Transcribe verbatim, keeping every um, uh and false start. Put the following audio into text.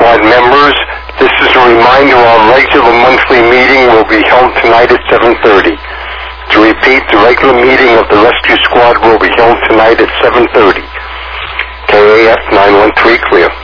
Squad members, this is a reminder our regular monthly meeting will be held tonight at seven thirty. To repeat, the regular meeting of the Rescue Squad will be held tonight at seven thirty. K A F nine one three clear.